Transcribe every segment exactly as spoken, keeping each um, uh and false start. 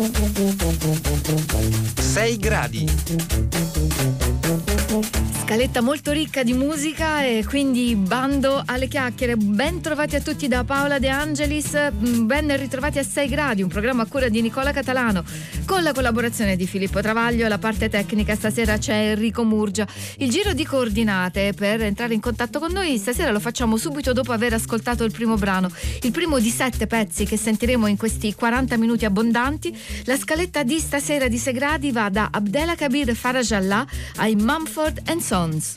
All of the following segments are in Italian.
sei gradi. Scaletta molto ricca di musica e quindi bando alle chiacchiere. Ben trovati a tutti da Paola De Angelis, ben ritrovati a sei gradi, un programma a cura di Nicola Catalano con la collaborazione di Filippo Travaglio. Alla parte tecnica stasera c'è Enrico Murgia. Il giro di coordinate per entrare in contatto con noi stasera lo facciamo subito dopo aver ascoltato il primo brano, il primo di sette pezzi che sentiremo in questi quaranta minuti abbondanti. La scaletta di stasera di sei gradi va da Abdelkabir Farajallah ai Mumford and Sons.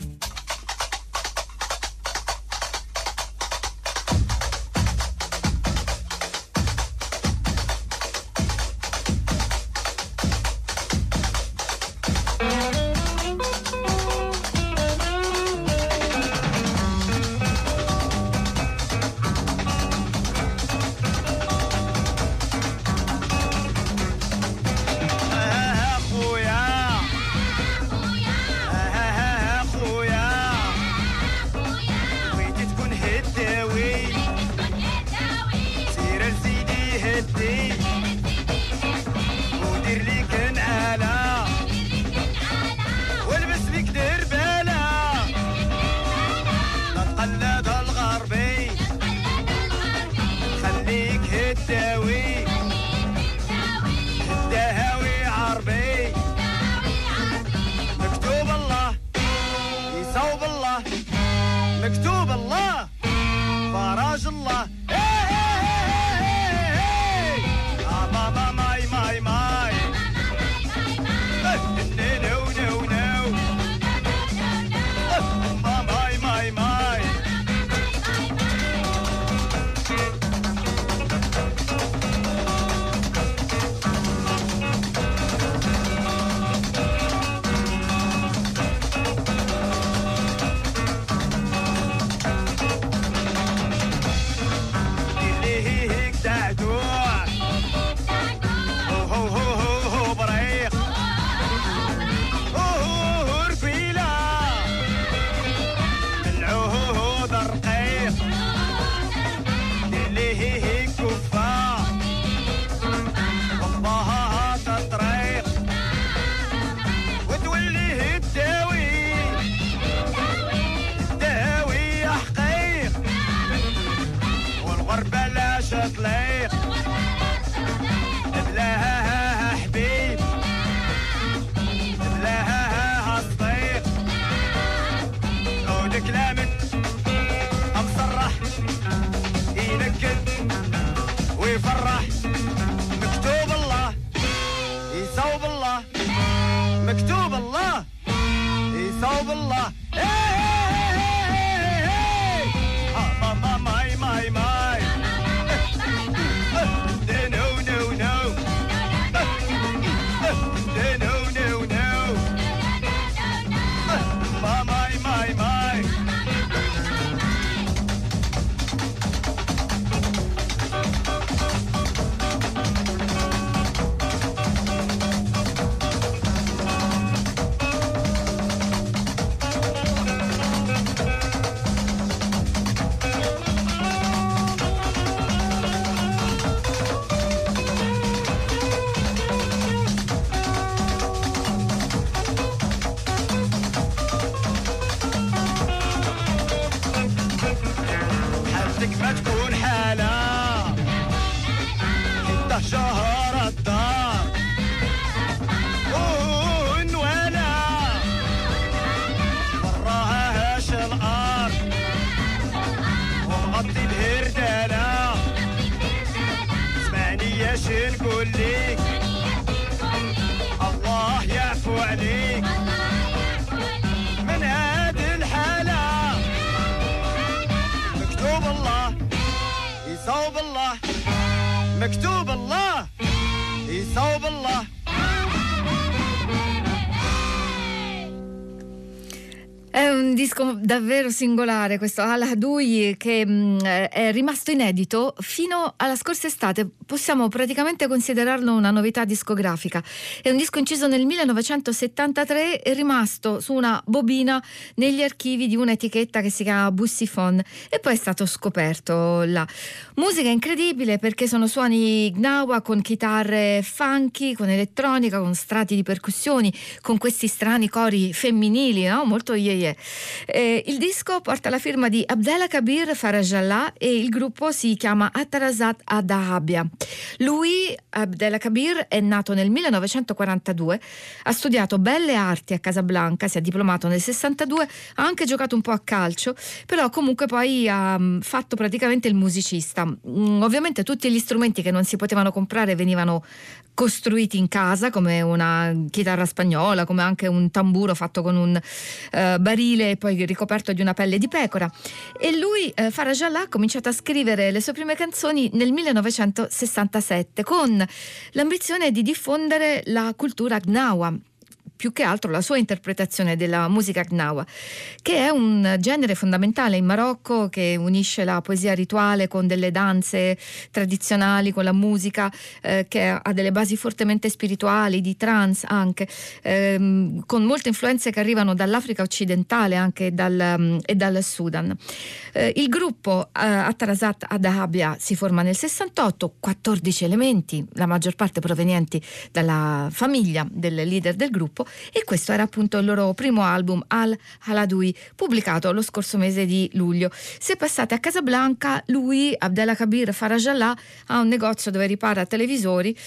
È un disco davvero singolare questo Al Hadoui, che mh, è rimasto inedito fino alla scorsa estate. Possiamo praticamente considerarlo una novità discografica. È un disco inciso nel millenovecentosettantatré e rimasto su una bobina negli archivi di un'etichetta che si chiama Bussifon, e poi è stato scoperto là. Musica incredibile, perché sono suoni gnawa con chitarre funky, con elettronica, con strati di percussioni, con questi strani cori femminili, no? Molto yeah yeah. Eh, il disco porta la firma di Abdelkabir Farajallah e il gruppo si chiama Attarazat Adahabia. Lui, Abdelkabir, è nato nel millenovecentoquarantadue, ha studiato belle arti a Casablanca, si è diplomato nel sessantadue, ha anche giocato un po' a calcio, però comunque poi ha fatto praticamente il musicista. Mm, ovviamente tutti gli strumenti che non si potevano comprare venivano costruiti in casa, come una chitarra spagnola, come anche un tamburo fatto con un uh, barile e poi ricoperto di una pelle di pecora. E lui, uh, Farajallah, ha cominciato a scrivere le sue prime canzoni nel millenovecentosessantasette con l'ambizione di diffondere la cultura gnawa, più che altro la sua interpretazione della musica gnawa, che è un genere fondamentale in Marocco, che unisce la poesia rituale con delle danze tradizionali, con la musica eh, che ha delle basi fortemente spirituali, di trance anche, ehm, con molte influenze che arrivano dall'Africa occidentale anche dal, um, e dal Sudan. Eh, il gruppo eh, Attarazat Adahabia si forma nel sessantotto, quattordici elementi, la maggior parte provenienti dalla famiglia del leader del gruppo, e questo era appunto il loro primo album, Al Hadoui, pubblicato lo scorso mese di luglio. Se passate a Casablanca, lui, Abdelkabir Farajallah, ha un negozio dove ripara televisori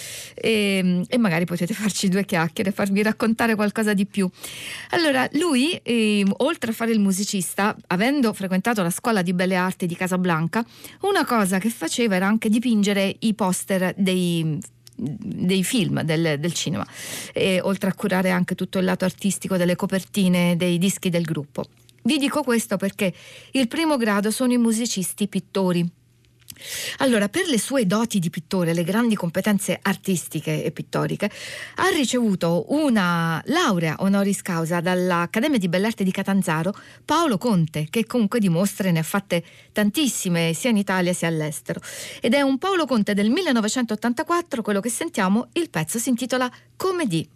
e, e magari potete farci due chiacchiere, farvi raccontare qualcosa di più. Allora, lui, eh, oltre a fare il musicista, avendo frequentato la scuola di belle arti di Casablanca, una cosa che faceva era anche dipingere i poster dei dei film del, del cinema, e oltre a curare anche tutto il lato artistico delle copertine dei dischi del gruppo. Vi dico questo perché il primo grado sono i musicisti pittori. Allora, per le sue doti di pittore, le grandi competenze artistiche e pittoriche, ha ricevuto una laurea honoris causa dall'Accademia di Belle Arti di Catanzaro Paolo Conte, che comunque dimostra e ne ha fatte tantissime sia in Italia sia all'estero. Ed è un Paolo Conte del millenovecentottantaquattro, quello che sentiamo, il pezzo si intitola Comedy.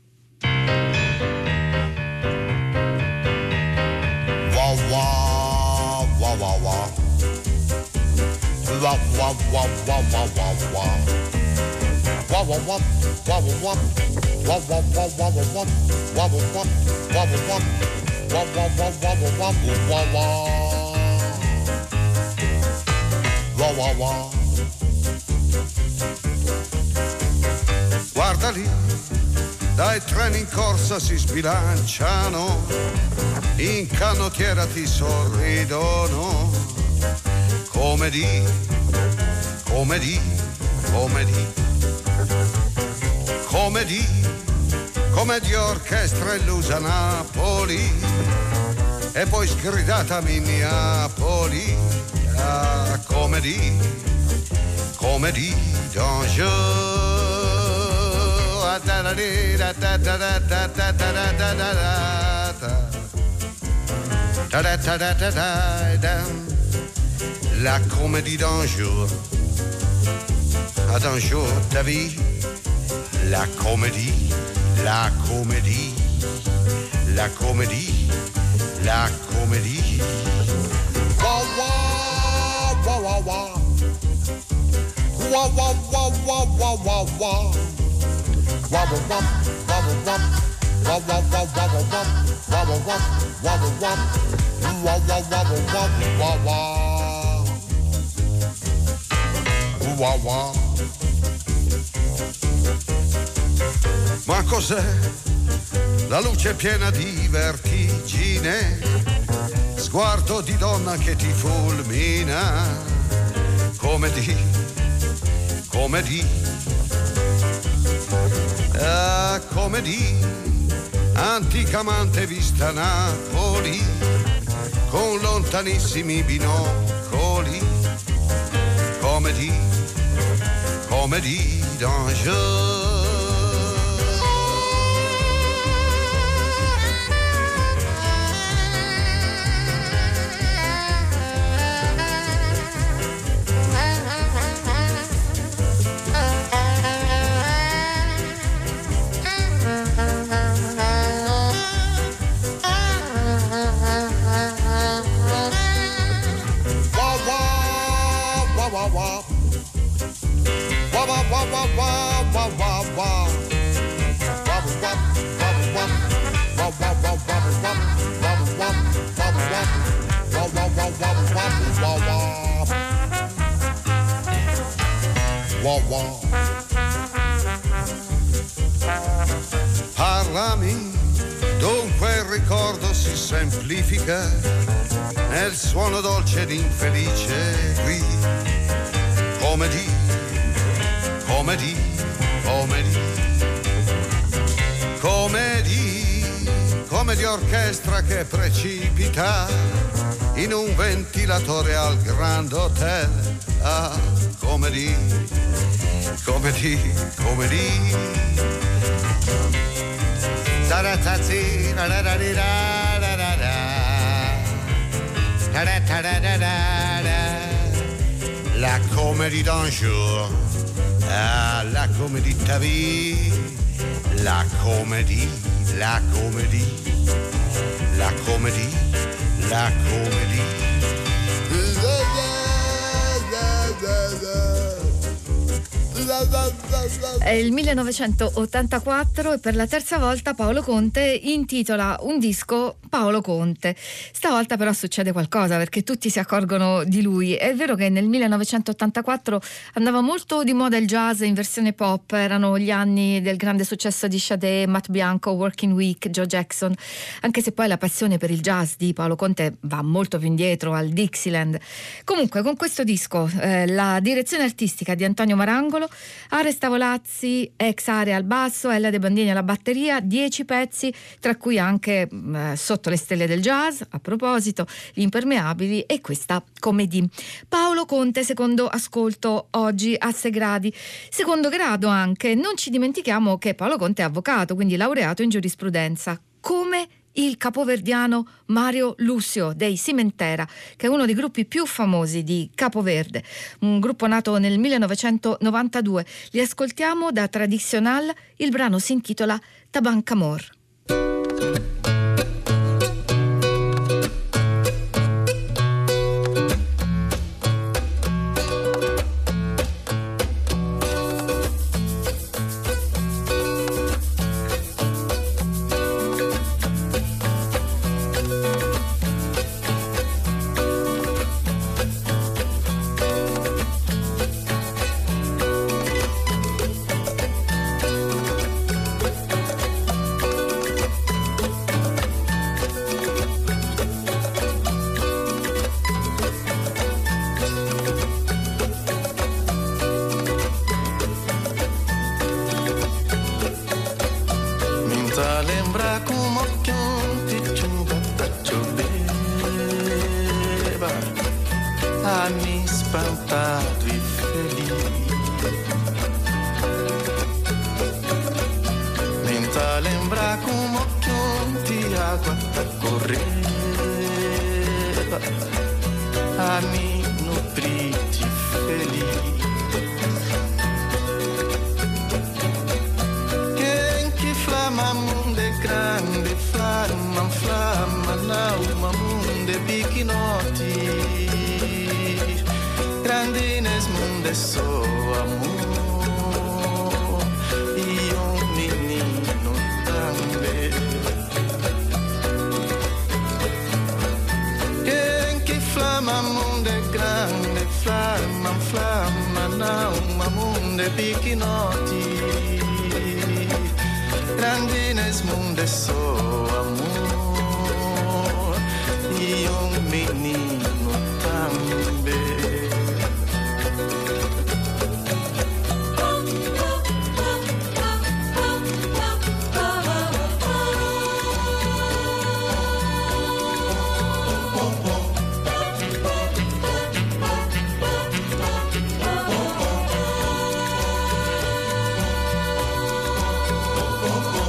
Wow wow wow wow wow. Wow wow wow wow wow wow wow. Wow wow wow wow wow. Wow wow wow wow wow. Wow wow wow wow wow. Wow wow wow wow wow wow. Wow wow wow. Guarda lì, dai treni in corsa si sbilanciano, in canottiera ti sorridono. Comedy, comedy, comedy, comedy, commedia orchestra illusa Napoli, e poi sgridata Minneapoli. Ah, comedy, comedy danger. La comédie d'un jour, à d'un jour ta vie. La comédie, la comédie, la comédie, la comédie. Wow wow wow wow wow. Wow wow wow wow wow wow wow. Wow wow wow wow wow. Wow wow wow wow wow. Wow wow wow wow wow. Wow wow wow wow wow. Wow wow. Ma cos'è? La luce piena di vertigine, sguardo di donna che ti fulmina. Comedy, comedy, ah, comedy, antica amante vista a Napoli, con lontanissimi binocoli. Comedy, comedy danger. wow, wow, wow. Wobble, wobble, wobble, wobble. Wobble, wobble, wobble, wobble. Wobble, wobble, wobble, wobble. Wobble, wobble, wobble, wobble, wobble. Wow, wow. Parlami, dunque il ricordo si semplifica nel suono dolce ed infelice qui. Come di, come di, come di, come di, come di orchestra che precipita in un ventilatore al Grand Hotel. Ah, come di, come di, come di. Taratazzi, da da da da da da da da da da da. La comédie d'un jour, ah, la comédie de ta vie, la comédie, la comédie, la comédie, la comédie. È il millenovecentottantaquattro e per la terza volta Paolo Conte intitola un disco Paolo Conte. Stavolta però succede qualcosa perché tutti si accorgono di lui. È vero che nel millenovecentottantaquattro andava molto di moda il jazz in versione pop, erano gli anni del grande successo di Sade, Matt Bianco, Working Week, Joe Jackson, anche se poi la passione per il jazz di Paolo Conte va molto più indietro, al Dixieland. Comunque con questo disco eh, la direzione artistica di Antonio Marangolo, Ares Tavolazzi, ex Area al basso, Ella De Bandini alla batteria, dieci pezzi, tra cui anche eh, Sotto le stelle del jazz, a proposito, Gli impermeabili e questa Comédie. Paolo Conte, secondo ascolto oggi a sei gradi. Secondo grado anche, non ci dimentichiamo che Paolo Conte è avvocato, quindi laureato in giurisprudenza, come il capoverdiano Mario Lussio dei Cimentera, che è uno dei gruppi più famosi di Capoverde, un gruppo nato nel millenovecentonovantadue. Li ascoltiamo da Tradicional, il brano si intitola Tabancamor.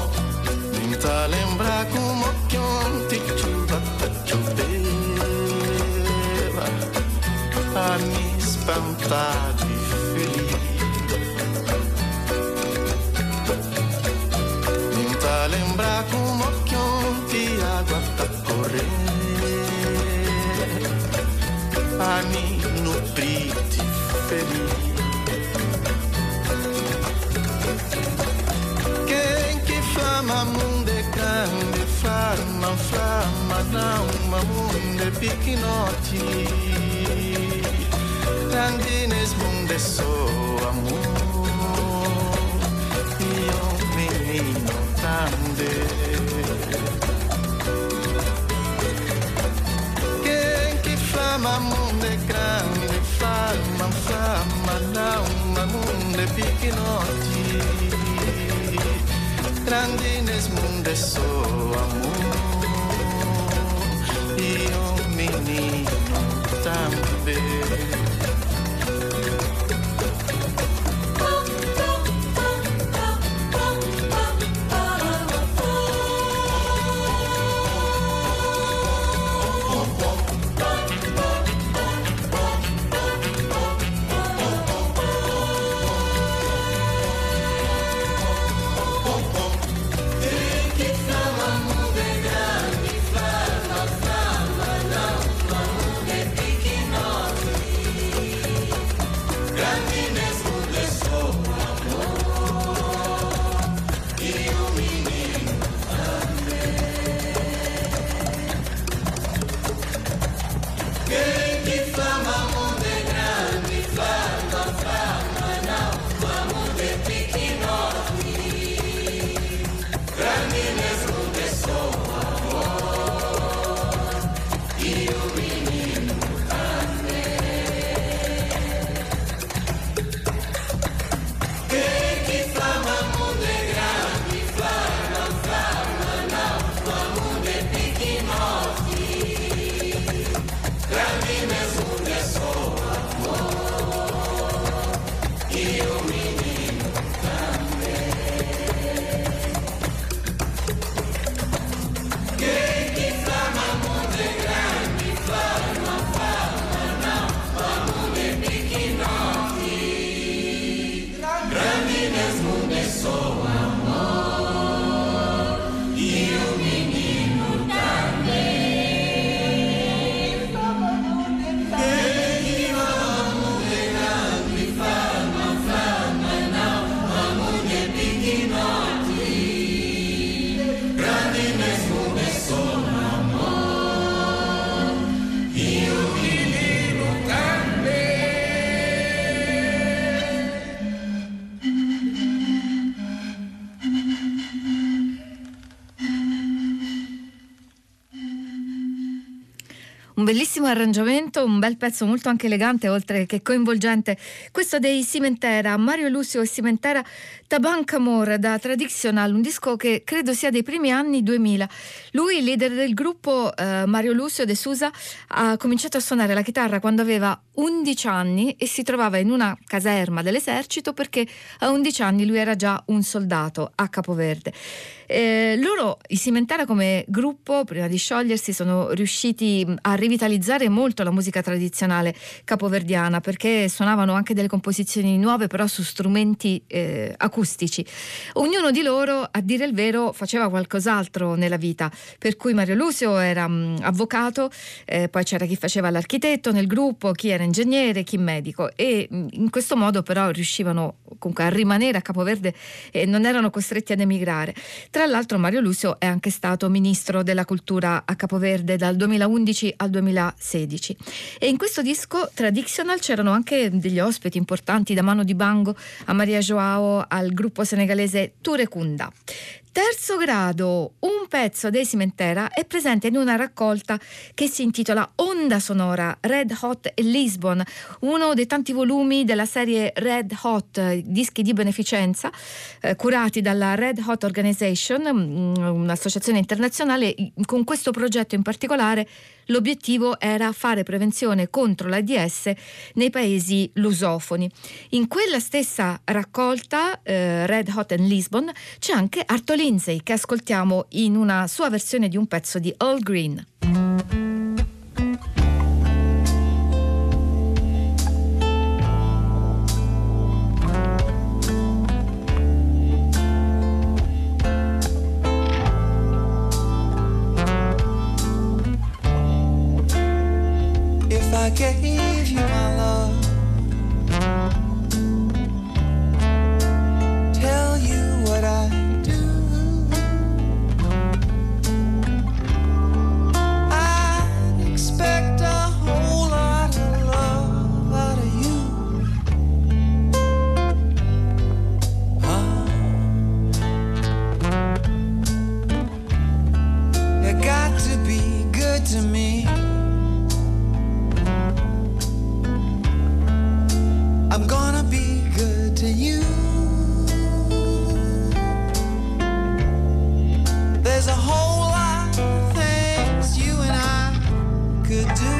Lembra como que ontem chuva choveva piccinotti, grandine smunde so amore, io menino grande, che chi fama munde grande, fama fama da una munde piccinotti, grandine smunde so amore, io menino também. Un bellissimo arrangiamento, un bel pezzo molto anche elegante oltre che coinvolgente, questo dei Cimentera, Mario Lucio e Cimentera, Tabanca Amor da Traditional, un disco che credo sia dei primi anni duemila. Lui, leader del gruppo, eh, Mario Lucio de Sousa, ha cominciato a suonare la chitarra quando aveva undici anni e si trovava in una caserma dell'esercito perché a undici anni lui era già un soldato a Capoverde. Eh, loro, i Cimentera come gruppo, prima di sciogliersi, sono riusciti a rivitalizzare molto la musica tradizionale capoverdiana perché suonavano anche delle composizioni nuove però su strumenti eh, acustici. Ognuno di loro, a dire il vero, faceva qualcos'altro nella vita, per cui Mario Lucio era um, avvocato, eh, poi c'era chi faceva l'architetto nel gruppo, chi era ingegnere, chi medico, e in questo modo però riuscivano comunque a rimanere a Capoverde e non erano costretti ad emigrare. Tra l'altro Mario Lucio è anche stato ministro della cultura a Capoverde dal duemilaundici al duemilasedici, e in questo disco Traditional c'erano anche degli ospiti importanti, da Mano Dibango a Maria Joao al gruppo senegalese Turekunda. Terzo grado, un pezzo dei Cimentera è presente in una raccolta che si intitola Onda Sonora Red Hot e Lisbon, uno dei tanti volumi della serie Red Hot, dischi di beneficenza eh, curati dalla Red Hot Organization, un'associazione internazionale. Con questo progetto in particolare l'obiettivo era fare prevenzione contro l'AIDS nei paesi lusofoni. In quella stessa raccolta eh, Red Hot and Lisbon c'è anche Arto Lindsay, che ascoltiamo in una sua versione di un pezzo di All Green. If I gave you my love, tell you what I do, wanna be good to you. There's a whole lot of things you and I could do.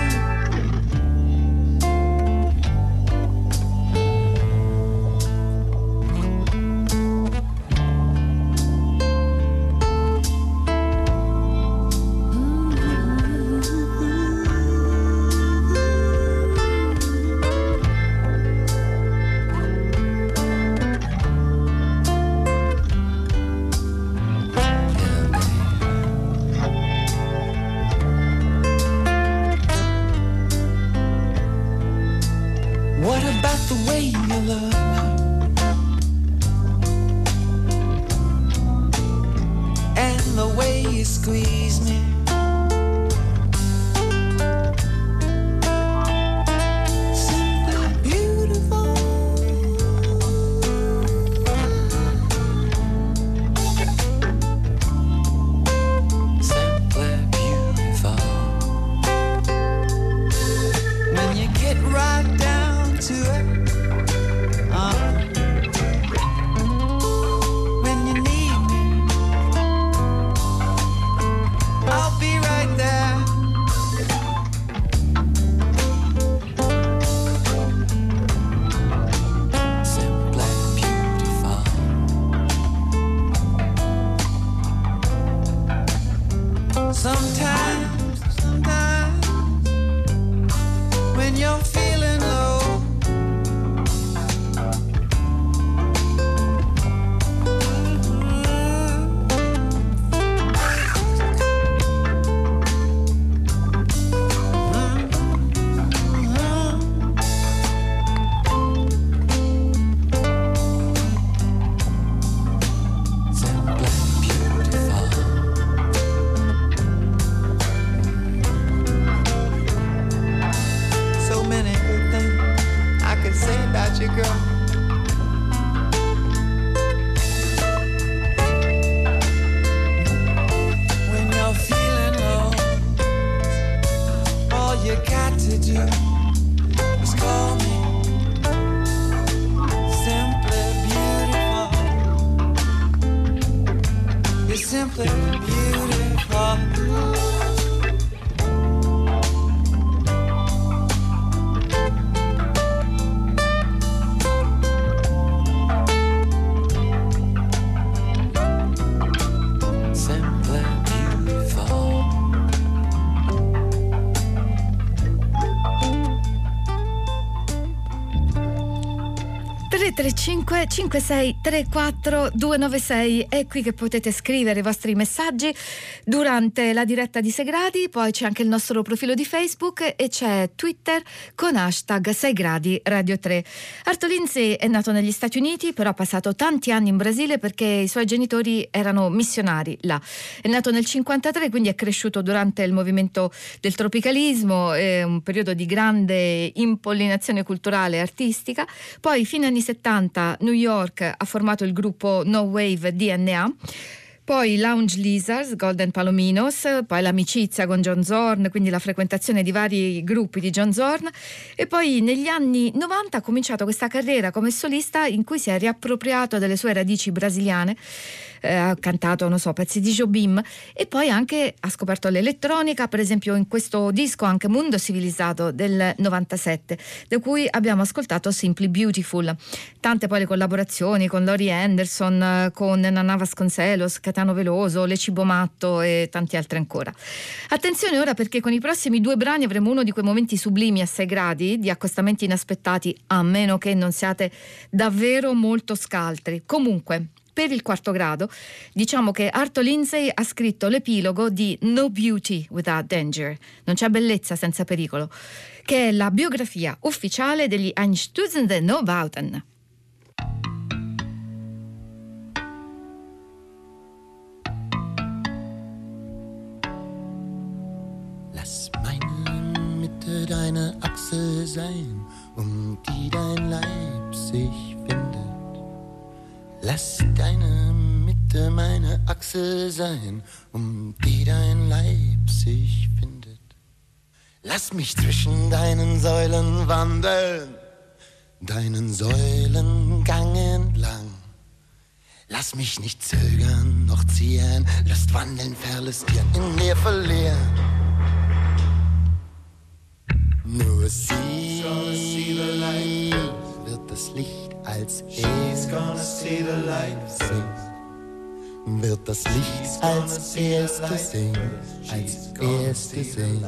tre cinque cinque sei tre quattro due nove sei è qui che potete scrivere i vostri messaggi durante la diretta di sei gradi. Poi c'è anche il nostro profilo di Facebook e c'è Twitter con hashtag sei gradi radio tre. Arto Lindsay è nato negli Stati Uniti, però ha passato tanti anni in Brasile perché i suoi genitori erano missionari là. È nato nel cinquantatré, quindi è cresciuto durante il movimento del tropicalismo, è un periodo di grande impollinazione culturale e artistica. Poi fino agli anni settanta New York ha formato il gruppo No Wave D N A, poi Lounge Lizards, Golden Palominos, poi l'amicizia con John Zorn, quindi la frequentazione di vari gruppi di John Zorn, e poi negli anni novanta ha cominciato questa carriera come solista in cui si è riappropriato delle sue radici brasiliane. Eh, ha cantato, non so, pezzi di Jobim e poi anche ha scoperto l'elettronica, per esempio in questo disco anche Mundo Civilizzato del novantasette, da cui abbiamo ascoltato Simply Beautiful. Tante poi le collaborazioni con Laurie Anderson, con Nana Vasconcelos, Caetano Veloso, Le Cibo Matto e tanti altri ancora. Attenzione ora, perché con i prossimi due brani avremo uno di quei momenti sublimi a sei gradi, di accostamenti inaspettati, a meno che non siate davvero molto scaltri. Comunque, per il quarto grado, diciamo che Arto Lindsay ha scritto l'epilogo di No Beauty Without Danger, non c'è bellezza senza pericolo, che è la biografia ufficiale degli Einstürzende Neubauten. Lass meine Mitte deine Achse sein, um die dein Leib sich findet. Lass deine Mitte meine Achse sein, um die dein Leib sich findet. Lass mich zwischen deinen Säulen wandeln, deinen Säulengang entlang. Lass mich nicht zögern, noch ziehen, Lust wandeln, verlustieren, in mir verlieren. Nur sie wird das Licht als erstes sehen, wird das Licht als erstes sehen, als erstes sehen.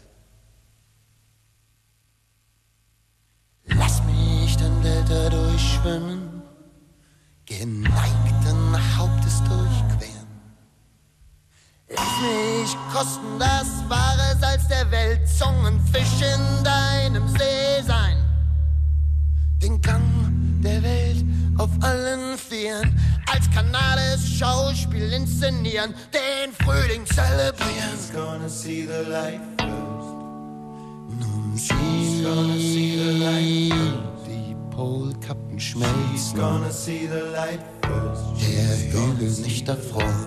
Lass mich den Delta durchschwimmen, geneigten Hauptes durchqueren. Lass mich kosten das wahre Salz der Welt, Zungenfisch in deinem See sein. Den Gang der Welt auf allen Vieren, als kanales Schauspiel inszenieren, den Frühling zelebrieren. She's gonna see the light first. Nun sie, gonna see the light first. Die Polkappen schmelzen. She's gonna see the light first. Der Hügel nicht erfroren.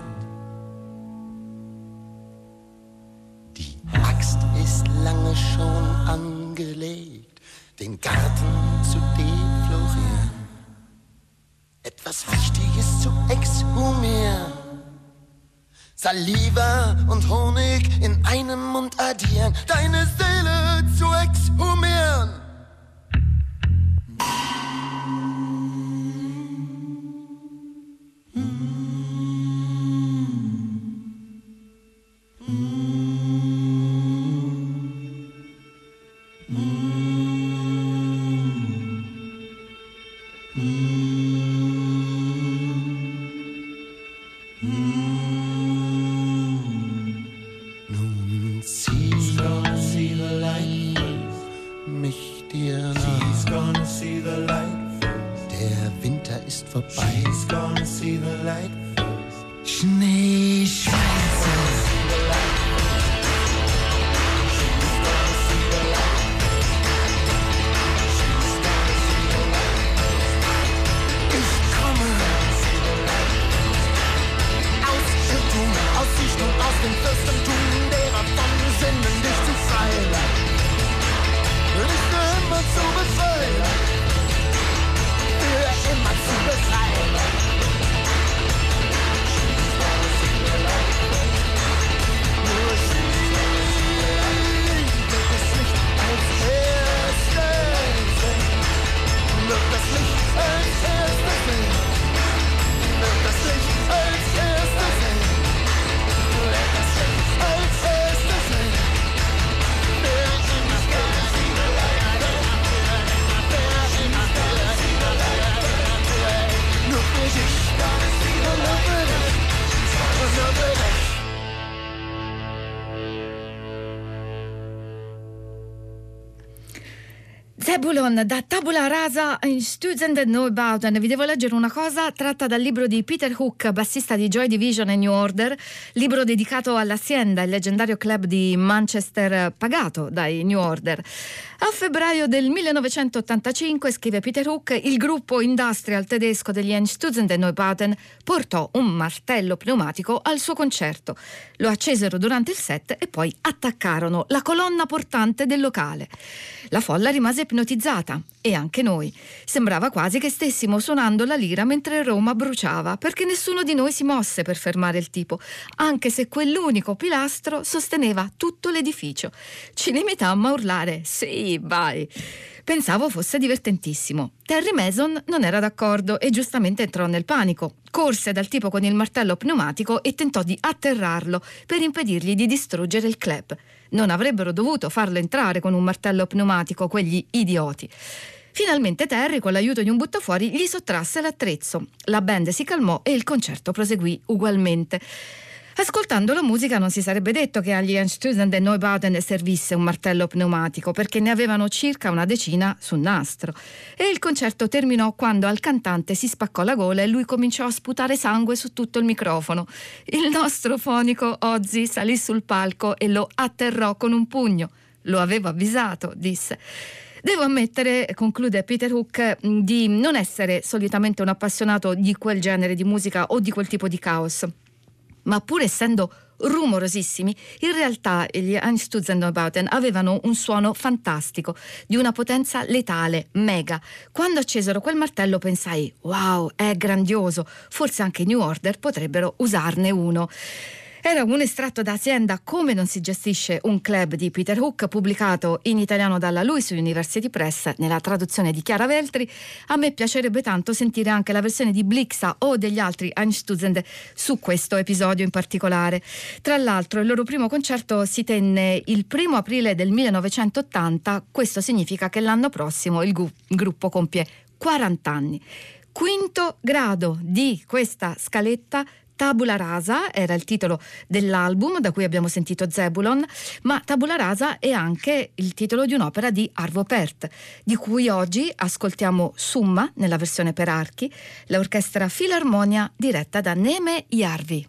Die Axt ist lange schon angelegt, den Garten zu deflorieren, etwas Wichtiges zu exhumieren. Saliva und Honig in einem Mund addieren, deine Seele zu exhumieren. Zebulon da Tabula Rasa in Student Neubauten. Vi devo leggere una cosa tratta dal libro di Peter Hook, bassista di Joy Division e New Order, libro dedicato all'Hacienda, il leggendario club di Manchester pagato dai New Order. A febbraio del millenovecentottantacinque, scrive Peter Hook, il gruppo industrial tedesco degli Einstürzende Neubauten portò un martello pneumatico al suo concerto. Lo accesero durante il set e poi attaccarono la colonna portante del locale. La folla rimase ipnotizzata e anche noi. Sembrava quasi che stessimo suonando la lira mentre Roma bruciava, perché nessuno di noi si mosse per fermare il tipo, anche se quell'unico pilastro sosteneva tutto l'edificio. Ci limitammo a urlare «Sì, vai!». Pensavo fosse divertentissimo. Terry Mason non era d'accordo e giustamente entrò nel panico. Corse dal tipo con il martello pneumatico e tentò di atterrarlo per impedirgli di distruggere il club. Non avrebbero dovuto farlo entrare con un martello pneumatico, quegli idioti. Finalmente Terry, con l'aiuto di un buttafuori, gli sottrasse l'attrezzo. La band si calmò e il concerto proseguì ugualmente. Ascoltando la musica non si sarebbe detto che agli Einstürzende Neubauten servisse un martello pneumatico, perché ne avevano circa una decina sul nastro. E il concerto terminò quando al cantante si spaccò la gola e lui cominciò a sputare sangue su tutto il microfono. Il nostro fonico Ozzy salì sul palco e lo atterrò con un pugno. Lo avevo avvisato, disse. Devo ammettere, conclude Peter Hook, di non essere solitamente un appassionato di quel genere di musica o di quel tipo di caos. Ma pur essendo rumorosissimi, in realtà gli Einstürzende avevano un suono fantastico, di una potenza letale, mega. Quando accesero quel martello pensai: wow, è grandioso, forse anche i New Order potrebbero usarne uno. Era un estratto da Azienda, come non si gestisce un club, di Peter Hook, pubblicato in italiano dalla Luis University Press nella traduzione di Chiara Veltri. A me piacerebbe tanto sentire anche la versione di Blixa o degli altri Einstürzende su questo episodio in particolare. Tra l'altro il loro primo concerto si tenne il primo aprile del millenovecentottanta, questo significa che l'anno prossimo il, gu- il gruppo compie quaranta anni. Quinto grado di questa scaletta, Tabula Rasa era il titolo dell'album da cui abbiamo sentito Zebulon, ma Tabula Rasa è anche il titolo di un'opera di Arvo Pärt, di cui oggi ascoltiamo Summa nella versione per archi, l'orchestra Filarmonia diretta da Neme Järvi.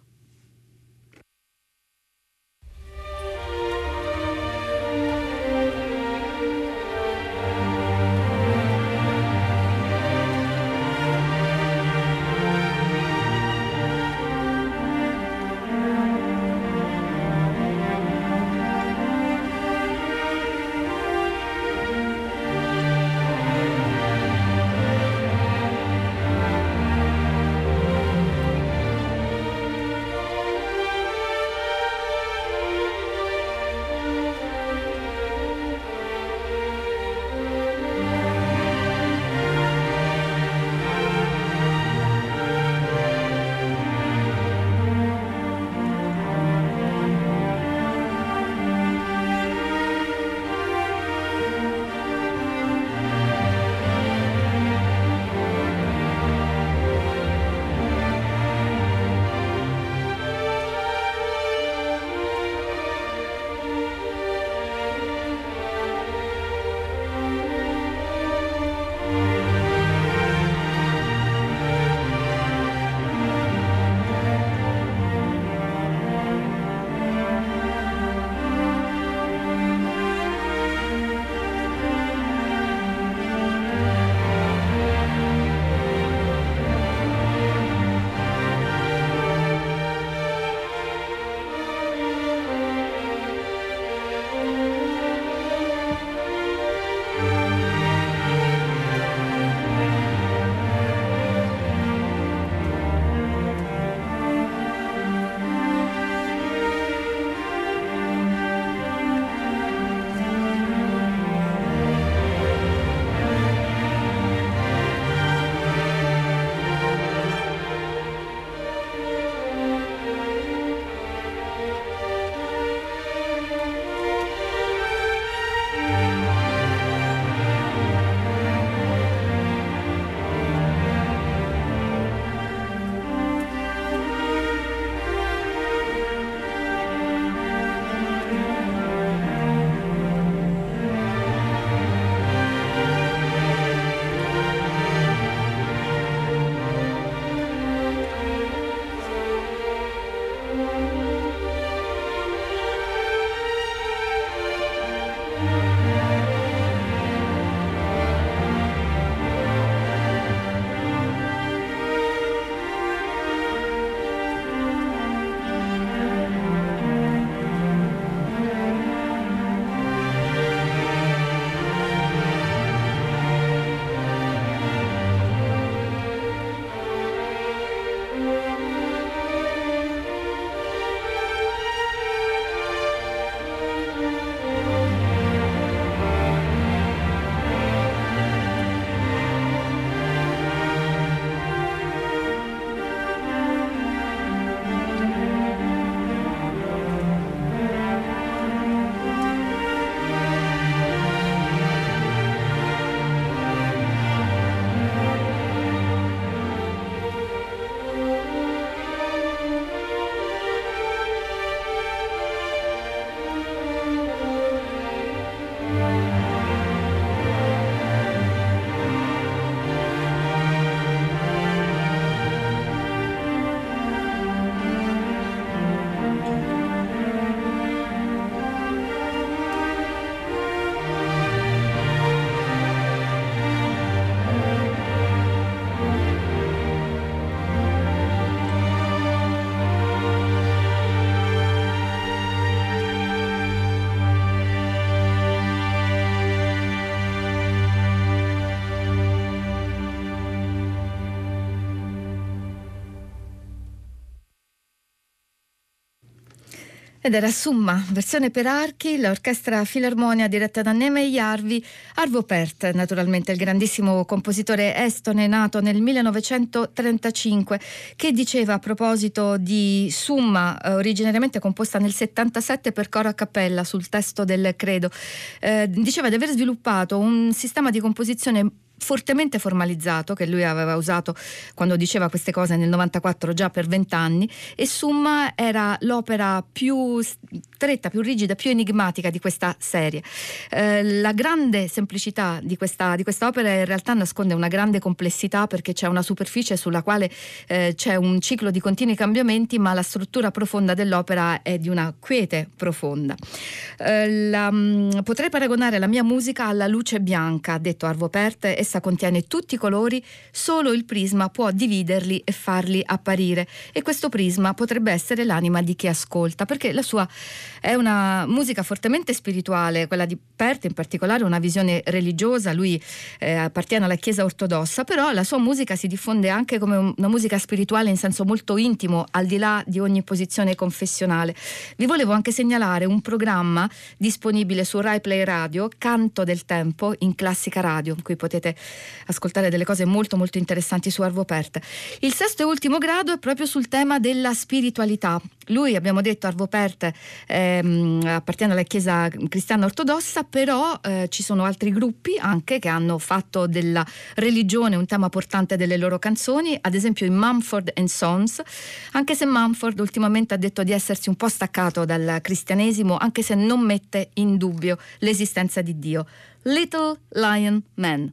Ed era Summa, versione per archi, l'orchestra filarmonia diretta da Neme Järvi, Arvo Pärt, naturalmente il grandissimo compositore estone nato nel millenovecentotrentacinque, che diceva a proposito di Summa, eh, originariamente composta nel settantasette per coro a cappella sul testo del Credo, eh, diceva di aver sviluppato un sistema di composizione fortemente formalizzato che lui aveva usato quando diceva queste cose nel novantaquattro, già per vent'anni, e Summa era l'opera più stretta, più rigida, più enigmatica di questa serie. Eh, la grande semplicità di questa, di questa opera in realtà nasconde una grande complessità, perché c'è una superficie sulla quale eh, c'è un ciclo di continui cambiamenti, ma la struttura profonda dell'opera è di una quiete profonda. Eh, la, mh, potrei paragonare la mia musica alla luce bianca, ha detto Arvo Pärt. Essa contiene tutti i colori, solo il prisma può dividerli e farli apparire, e questo prisma potrebbe essere l'anima di chi ascolta, perché la sua è una musica fortemente spirituale, quella di Pärt in particolare, una visione religiosa. Lui eh, appartiene alla Chiesa ortodossa, però la sua musica si diffonde anche come una musica spirituale in senso molto intimo, al di là di ogni posizione confessionale. Vi volevo anche segnalare un programma disponibile su Rai Play Radio, Canto del Tempo, in classica radio, in cui potete ascoltare delle cose molto molto interessanti su Arvo Pärt. Il sesto e ultimo grado è proprio sul tema della spiritualità. Lui, abbiamo detto, Arvo Pärt ehm, appartiene alla Chiesa cristiana ortodossa, però eh, ci sono altri gruppi anche che hanno fatto della religione un tema portante delle loro canzoni, ad esempio i Mumford and Sons, anche se Mumford ultimamente ha detto di essersi un po' staccato dal cristianesimo, anche se non mette in dubbio l'esistenza di Dio. Little Lion Man.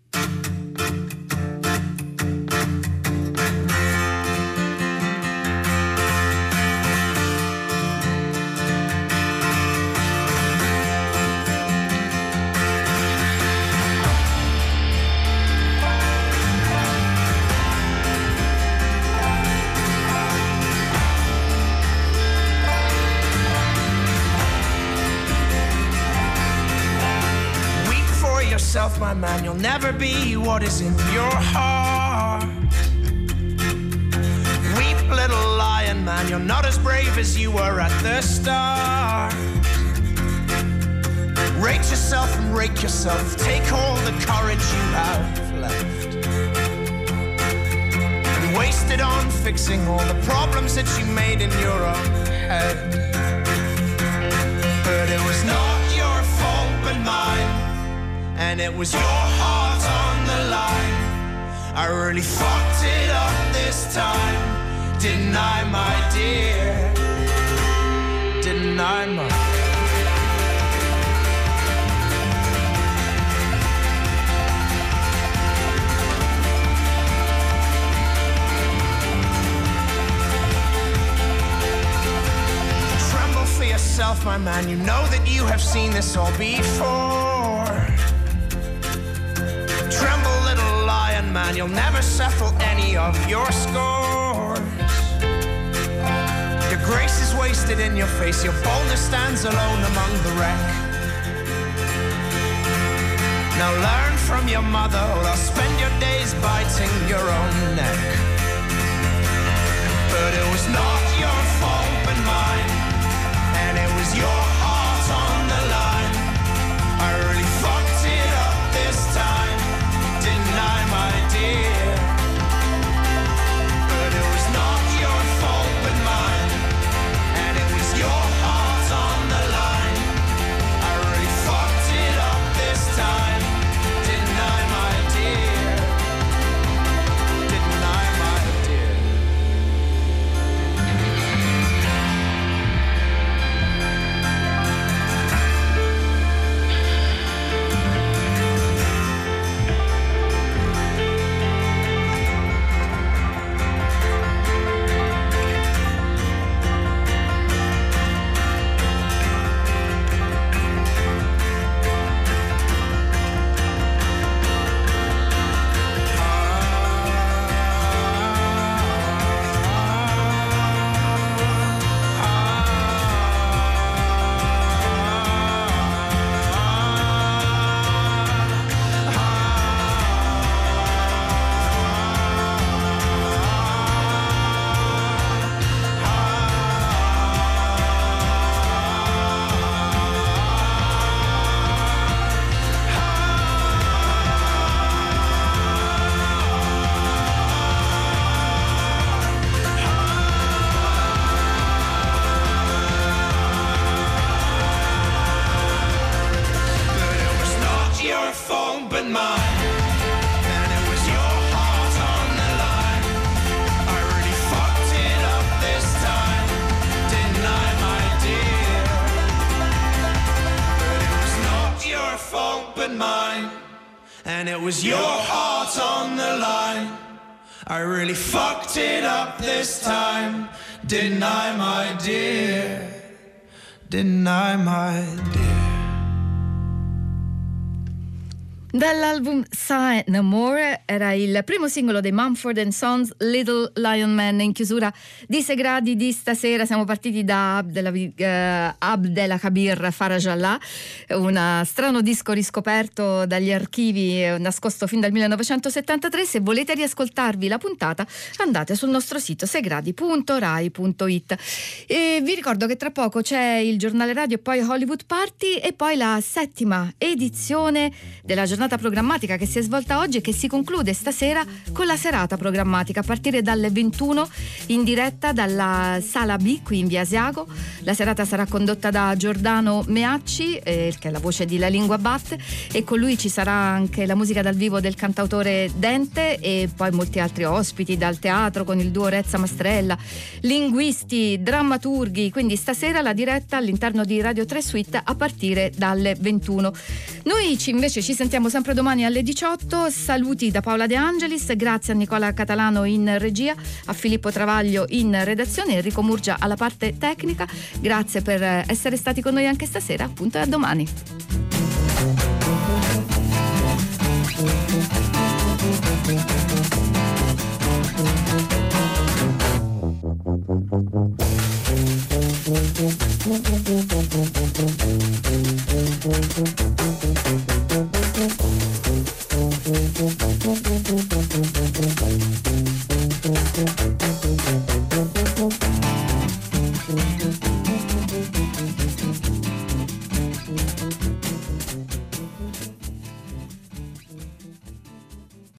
My man, you'll never be what is in your heart. Weep, little lion man, you're not as brave as you were at the start. Rate yourself and rake yourself, take all the courage you have left and waste it on fixing all the problems that you made in your own head. But it was not your fault but mine, and it was your heart on the line. I really fucked it up this time, didn't I, my dear? Didn't I, my Tremble for yourself, my man, you know that you have seen this all before. Tremble, little lion man, you'll never settle any of your scores. Your grace is wasted in your face, your boldness stands alone among the wreck. Now learn from your mother, or I'll spend your days biting your own neck. But it was not your fault but mine, and it was your heart on the line. I really fucked it up this time, didn't I, my dear? But it was not your fault but mine, and it was your heart on the line. I really fucked it up this time, didn't I, my dear? and it was your heart on the line. I really fucked it up this time, didn't I, my dear? Didn't I, my dear? Dall'album Say No More era il primo singolo dei Mumford and Sons, Little Lion Man. In chiusura di sei gradi di stasera siamo partiti da Abdelkabir Farajallah, un strano disco riscoperto dagli archivi, nascosto fin dal millenovecentosettantatré. Se volete riascoltarvi la puntata andate sul nostro sito sei gradi punto rai punto it. E vi ricordo che tra poco c'è il giornale radio e poi Hollywood Party e poi la settima edizione della giornata programmatica che si è svolta oggi e che si conclude stasera con la serata programmatica a partire dalle ventuno in diretta dalla Sala B qui in Via Asiago. La serata sarà condotta da Giordano Meacci, eh, che è la voce di La Lingua Batte, e con lui ci sarà anche la musica dal vivo del cantautore Dente e poi molti altri ospiti dal teatro con il duo Rezza Mastrella, linguisti, drammaturghi. Quindi stasera la diretta all'interno di Radio tre Suite a partire dalle ventuno. Noi ci, invece ci sentiamo sempre domani alle diciotto. Saluti da Paola De Angelis, grazie a Nicola Catalano in regia, a Filippo Travaglio in redazione, Enrico Murgia alla parte tecnica. Grazie per essere stati con noi anche stasera, appunto, e a domani. Thank you.